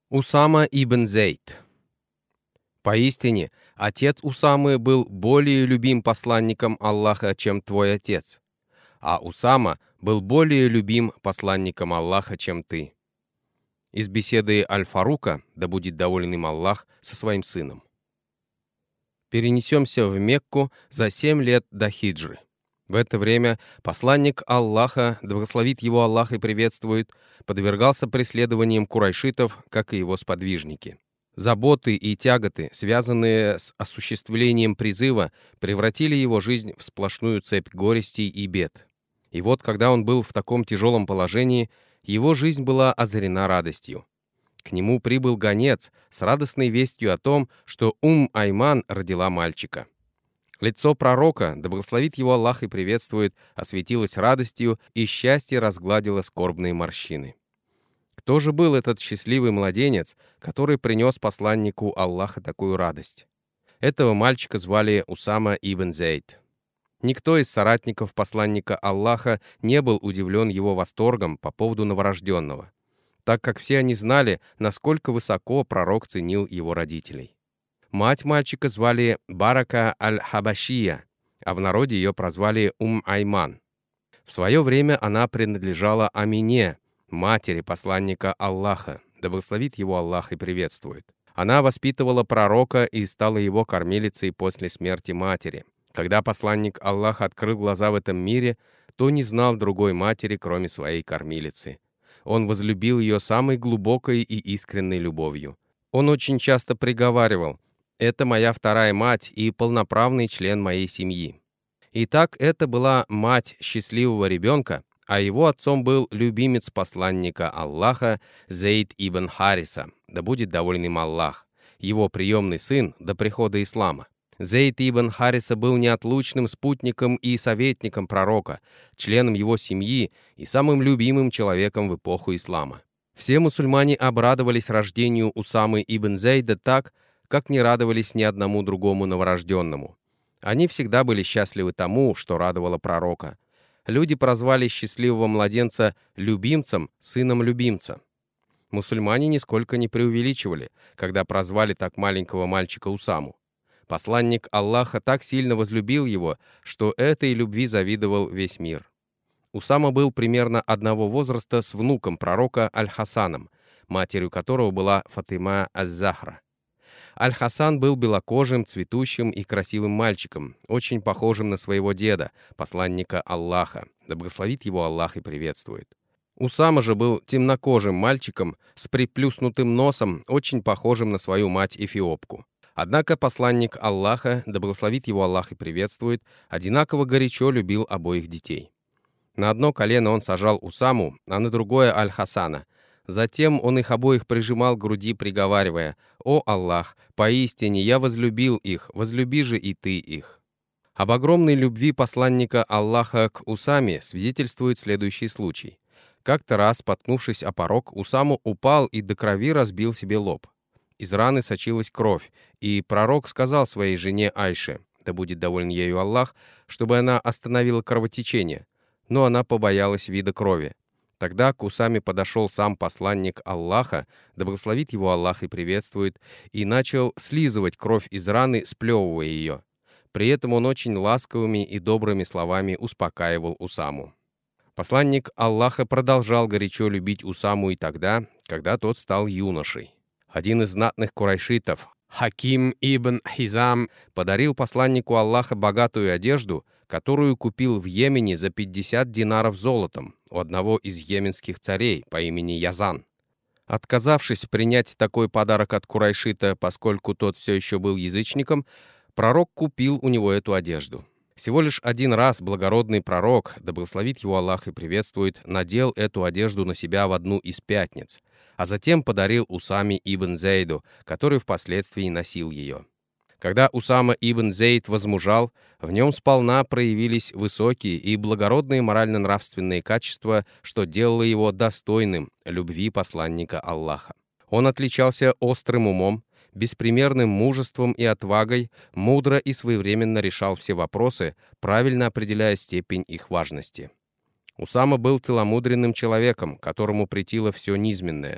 Усама ибн Зейд. Поистине, отец Усамы был более любим посланником Аллаха, чем твой отец, а Усама был более любим посланником Аллаха, чем ты. Из беседы Аль-Фарука, да будет доволен им Аллах, со своим сыном. Перенесемся в Мекку за 7 лет до хиджры. В это время посланник Аллаха, да благословит его Аллах и приветствует, подвергался преследованиям курайшитов, как и его сподвижники. Заботы и тяготы, связанные с осуществлением призыва, превратили его жизнь в сплошную цепь горестей и бед. И вот, когда он был в таком тяжелом положении, его жизнь была озарена радостью. К нему прибыл гонец с радостной вестью о том, что Айман родила мальчика. Лицо пророка, да благословит его Аллах и приветствует, осветилось радостью, и счастье разгладило скорбные морщины. Кто же был этот счастливый младенец, который принес посланнику Аллаха такую радость? Этого мальчика звали Усама ибн Зейд. Никто из соратников посланника Аллаха не был удивлен его восторгом по поводу новорожденного, так как все они знали, насколько высоко пророк ценил его родителей. Мать мальчика звали Барака аль-Хабашия, а в народе ее прозвали Айман. В свое время она принадлежала Амине, матери посланника Аллаха, да благословит его Аллах и приветствует. Она воспитывала пророка и стала его кормилицей после смерти матери. Когда посланник Аллаха открыл глаза в этом мире, то не знал другой матери, кроме своей кормилицы. Он возлюбил ее самой глубокой и искренней любовью. Он очень часто приговаривал: «Это моя вторая мать и полноправный член моей семьи». Итак, это была мать счастливого ребенка, а его отцом был любимец посланника Аллаха Зейд ибн Хариса, да будет доволен им Аллах, его приемный сын до прихода ислама. Зейд ибн Хариса был неотлучным спутником и советником пророка, членом его семьи и самым любимым человеком в эпоху ислама. Все мусульмане обрадовались рождению Усамы ибн Зейда так, как не радовались ни одному другому новорожденному. Они всегда были счастливы тому, что радовало пророка. Люди прозвали счастливого младенца любимцем, сыном любимца. Мусульмане нисколько не преувеличивали, когда прозвали так маленького мальчика Усаму. Посланник Аллаха так сильно возлюбил его, что этой любви завидовал весь мир. Усама был примерно одного возраста с внуком пророка Аль-Хасаном, матерью которого была Фатима аз-Захра. Аль-Хасан был белокожим, цветущим и красивым мальчиком, очень похожим на своего деда, посланника Аллаха, да благословит его Аллах и приветствует. Усама же был темнокожим мальчиком с приплюснутым носом, очень похожим на свою мать-эфиопку. Однако посланник Аллаха, да благословит его Аллах и приветствует, одинаково горячо любил обоих детей. На одно колено он сажал Усаму, а на другое Аль-Хасана. Затем он их обоих прижимал к груди, приговаривая: «О Аллах, поистине я возлюбил их, возлюби же и ты их». Об огромной любви посланника Аллаха к Усаме свидетельствует следующий случай. Как-то раз, споткнувшись о порог, Усама упал и до крови разбил себе лоб. Из раны сочилась кровь, и пророк сказал своей жене Айше, да будет доволен ею Аллах, чтобы она остановила кровотечение, но она побоялась вида крови. Тогда к Усаме подошел сам посланник Аллаха, да благословит его Аллах и приветствует, и начал слизывать кровь из раны, сплевывая ее. При этом он очень ласковыми и добрыми словами успокаивал Усаму. Посланник Аллаха продолжал горячо любить Усаму и тогда, когда тот стал юношей. Один из знатных курайшитов, Хаким ибн Хизам, подарил посланнику Аллаха богатую одежду, которую купил в Йемене за 50 динаров золотом у одного из йеменских царей по имени Язан. Отказавшись принять такой подарок от курайшита, поскольку тот все еще был язычником, пророк купил у него эту одежду. Всего лишь один раз благородный пророк, да благословит его Аллах и приветствует, надел эту одежду на себя в одну из пятниц, а затем подарил Усаме ибн Зейду, который впоследствии носил ее. Когда Усама ибн Зейд возмужал, в нем сполна проявились высокие и благородные морально-нравственные качества, что делало его достойным любви посланника Аллаха. Он отличался острым умом, беспримерным мужеством и отвагой, мудро и своевременно решал все вопросы, правильно определяя степень их важности. Усама был целомудренным человеком, которому претило все низменное.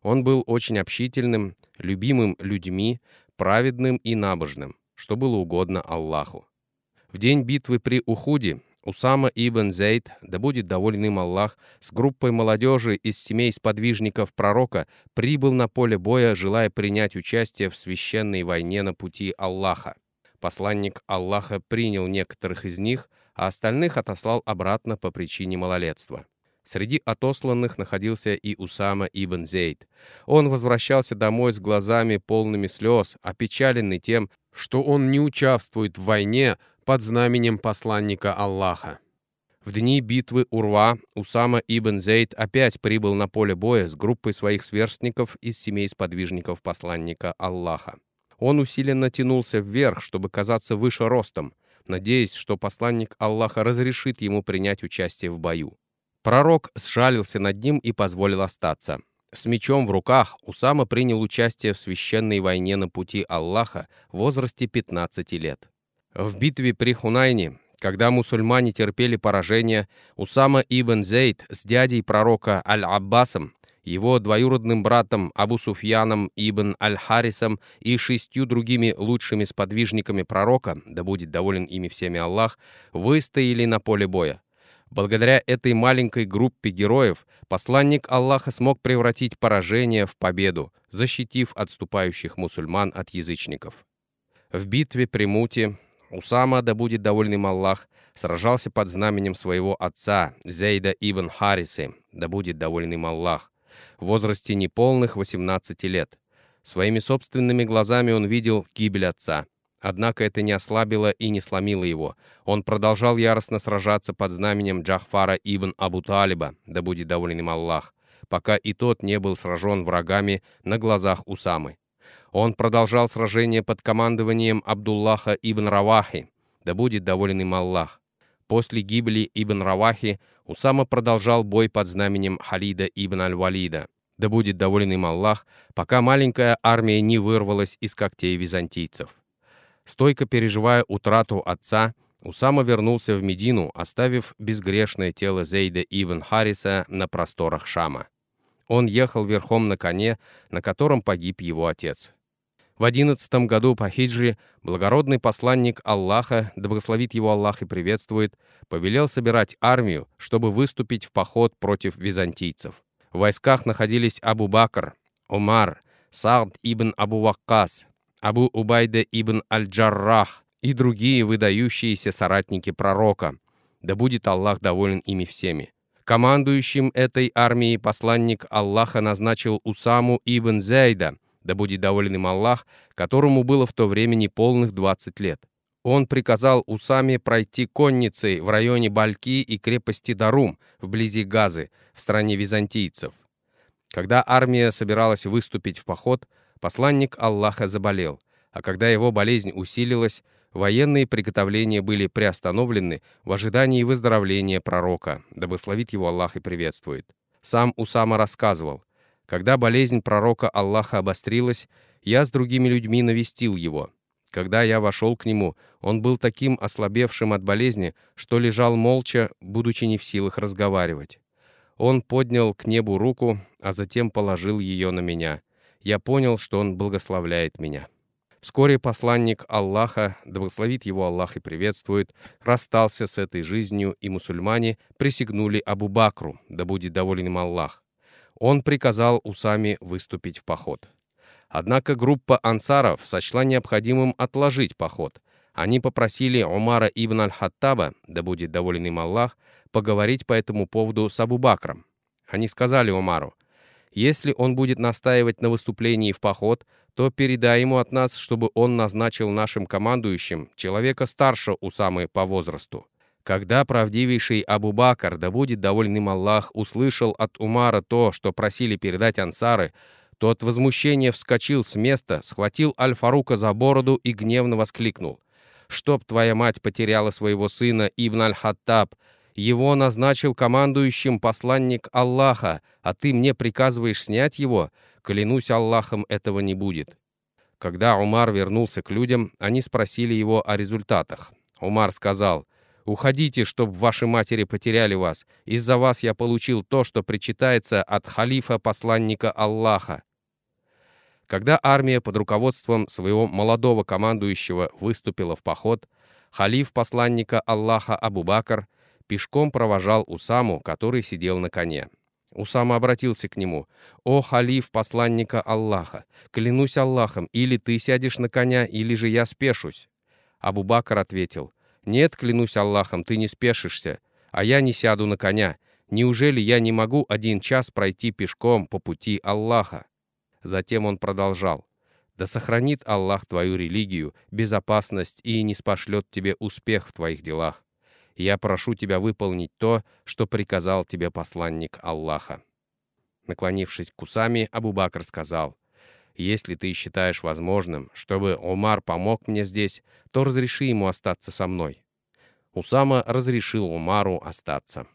Он был очень общительным, любимым людьми, праведным и набожным, что было угодно Аллаху. В день битвы при Ухуде Усама ибн Зейд, да будет доволен им Аллах, с группой молодежи из семей сподвижников пророка прибыл на поле боя, желая принять участие в священной войне на пути Аллаха. Посланник Аллаха принял некоторых из них, а остальных отослал обратно по причине малолетства. Среди отосланных находился и Усама ибн Зейд. Он возвращался домой с глазами полными слез, опечаленный тем, что он не участвует в войне под знаменем посланника Аллаха. В дни битвы Урва Усама ибн Зейд опять прибыл на поле боя с группой своих сверстников из семей сподвижников посланника Аллаха. Он усиленно тянулся вверх, чтобы казаться выше ростом, надеясь, что посланник Аллаха разрешит ему принять участие в бою. Пророк сжалился над ним и позволил остаться. С мечом в руках Усама принял участие в священной войне на пути Аллаха в возрасте 15 лет. В битве при Хунайне, когда мусульмане терпели поражение, Усама ибн Зейд с дядей пророка Аль-Аббасом, его двоюродным братом Абу Суфьяном ибн Аль-Харисом и 6 другими лучшими сподвижниками пророка, да будет доволен ими всеми Аллах, выстояли на поле боя. Благодаря этой маленькой группе героев посланник Аллаха смог превратить поражение в победу, защитив отступающих мусульман от язычников. В битве при Муте Усама, да будет доволен им Аллах, сражался под знаменем своего отца Зейда ибн Харисы, да будет доволен им Аллах, в возрасте неполных 18 лет. Своими собственными глазами он видел гибель отца. Однако это не ослабило и не сломило его. Он продолжал яростно сражаться под знаменем Джафара ибн Абу Талиба, да будет доволен им Аллах, пока и тот не был сражен врагами на глазах Усамы. Он продолжал сражение под командованием Абдуллаха ибн Равахи, да будет доволен им Аллах. После гибели ибн Равахи Усама продолжал бой под знаменем Халида ибн Аль-Валида, да будет доволен им Аллах, пока маленькая армия не вырвалась из когтей византийцев. Стойко переживая утрату отца, Усама вернулся в Медину, оставив безгрешное тело Зейда ибн Хариса на просторах Шама. Он ехал верхом на коне, на котором погиб его отец. В 11 году по хиджре благородный посланник Аллаха, да благословит его Аллах и приветствует, повелел собирать армию, чтобы выступить в поход против византийцев. В войсках находились Абу Бакр, Умар, Саад ибн Абу Ваккас, Абу Убайда ибн Аль-Джаррах и другие выдающиеся соратники пророка, да будет Аллах доволен ими всеми. Командующим этой армией посланник Аллаха назначил Усаму ибн Зейда, да будет доволен им Аллах, которому было в то время неполных 20 лет. Он приказал Усаме пройти конницей в районе Бальки и крепости Дарум, вблизи Газы, в стране византийцев. Когда армия собиралась выступить в поход, посланник Аллаха заболел, а когда его болезнь усилилась, военные приготовления были приостановлены в ожидании выздоровления пророка, да благословит его Аллах и приветствует. Сам Усама рассказывал: «Когда болезнь пророка Аллаха обострилась, я с другими людьми навестил его. Когда я вошел к нему, он был таким ослабевшим от болезни, что лежал молча, будучи не в силах разговаривать. Он поднял к небу руку, а затем положил ее на меня. Я понял, что он благословляет меня». Вскоре посланник Аллаха, да благословит его Аллах и приветствует, расстался с этой жизнью, и мусульмане присягнули Абу Бакру, да будет доволен им Аллах. Он приказал Усаме выступить в поход. Однако группа ансаров сочла необходимым отложить поход. Они попросили Умара ибн Аль-Хаттаба, да будет доволен им Аллах, поговорить по этому поводу с Абу Бакром. Они сказали Умару: «Если он будет настаивать на выступлении в поход, то передай ему от нас, чтобы он назначил нашим командующим человека старше Усамы по возрасту». Когда правдивейший Абу Бакр, да будет доволен им Аллах, услышал от Умара то, что просили передать ансары, то от возмущения вскочил с места, схватил Аль-Фарука за бороду и гневно воскликнул: «Чтоб твоя мать потеряла своего сына Ибн Аль-Хаттаб! Его назначил командующим посланник Аллаха, а ты мне приказываешь снять его? Клянусь Аллахом, этого не будет». Когда Умар вернулся к людям, они спросили его о результатах. Умар сказал: Уходите, чтоб ваши матери потеряли вас. Из-за вас я получил то, что причитается от халифа посланника Аллаха». Когда армия под руководством своего молодого командующего выступила в поход, халиф посланника Аллаха Абу-Бакр пешком провожал Усаму, который сидел на коне. Усама обратился к нему: «О халиф посланника Аллаха, клянусь Аллахом, или ты сядешь на коня, или же я спешусь». Абу-Бакр ответил: «Нет, клянусь Аллахом, ты не спешишься, а я не сяду на коня. Неужели я не могу 1 час пройти пешком по пути Аллаха?» Затем он продолжал: «Да сохранит Аллах твою религию, безопасность и не спошлет тебе успех в твоих делах. Я прошу тебя выполнить то, что приказал тебе посланник Аллаха». Наклонившись к Усаме, Абу-Бакр сказал: «Если ты считаешь возможным, чтобы Омар помог мне здесь, то разреши ему остаться со мной». Усама разрешил Омару остаться.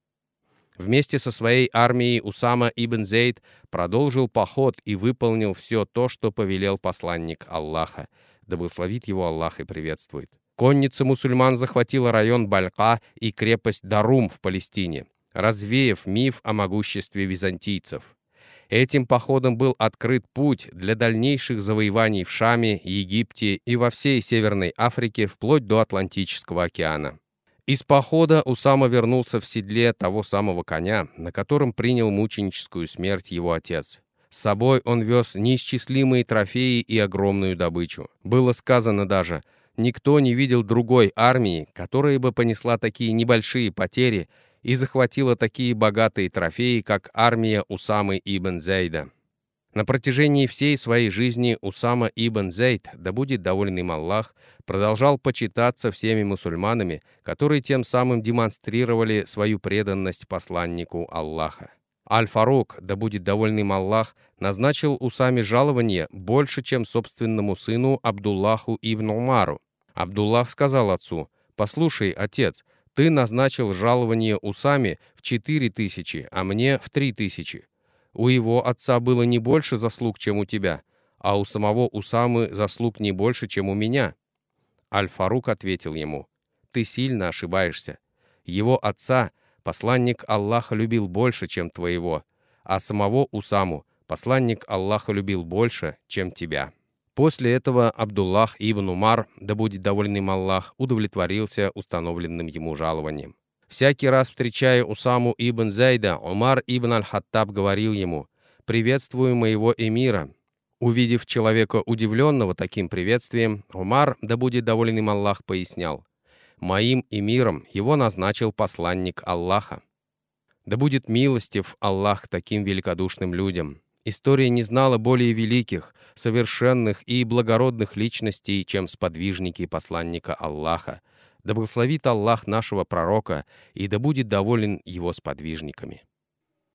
Вместе со своей армией Усама ибн Зейд продолжил поход и выполнил все то, что повелел посланник Аллаха, да благословит его Аллах и приветствует. Конница мусульман захватила район Балька и крепость Дарум в Палестине, развеяв миф о могуществе византийцев. Этим походом был открыт путь для дальнейших завоеваний в Шаме, Египте и во всей Северной Африке вплоть до Атлантического океана. Из похода Усама вернулся в седле того самого коня, на котором принял мученическую смерть его отец. С собой он вез неисчислимые трофеи и огромную добычу. Было сказано даже: никто не видел другой армии, которая бы понесла такие небольшие потери и захватила такие богатые трофеи, как армия Усамы ибн Зейда. На протяжении всей своей жизни Усама ибн Зейд, да будет доволен им Аллах, продолжал почитаться всеми мусульманами, которые тем самым демонстрировали свою преданность посланнику Аллаха. Аль-Фарук, да будет доволен им Аллах, назначил Усаме жалование больше, чем собственному сыну Абдуллаху ибн Умару. Абдуллах сказал отцу: «Послушай, отец, ты назначил жалование Усаме в 4000, а мне в 3000. У его отца было не больше заслуг, чем у тебя, а у самого Усамы заслуг не больше, чем у меня». Аль-Фарук ответил ему: «Ты сильно ошибаешься. Его отца посланник Аллаха любил больше, чем твоего, а самого Усаму посланник Аллаха любил больше, чем тебя». После этого Абдуллах ибн Умар, да будет доволен им Аллах, удовлетворился установленным ему жалованием. Всякий раз, встречая Усаму ибн Зайда, Умар ибн аль-Хаттаб говорил ему: «Приветствую моего эмира». Увидев человека, удивленного таким приветствием, Умар, да будет доволен им Аллах, пояснял: «Моим эмиром его назначил посланник Аллаха». Да будет милостив Аллах к таким великодушным людям. История не знала более великих, совершенных и благородных личностей, чем сподвижники посланника Аллаха. Да благословит Аллах нашего пророка, и да будет доволен его сподвижниками.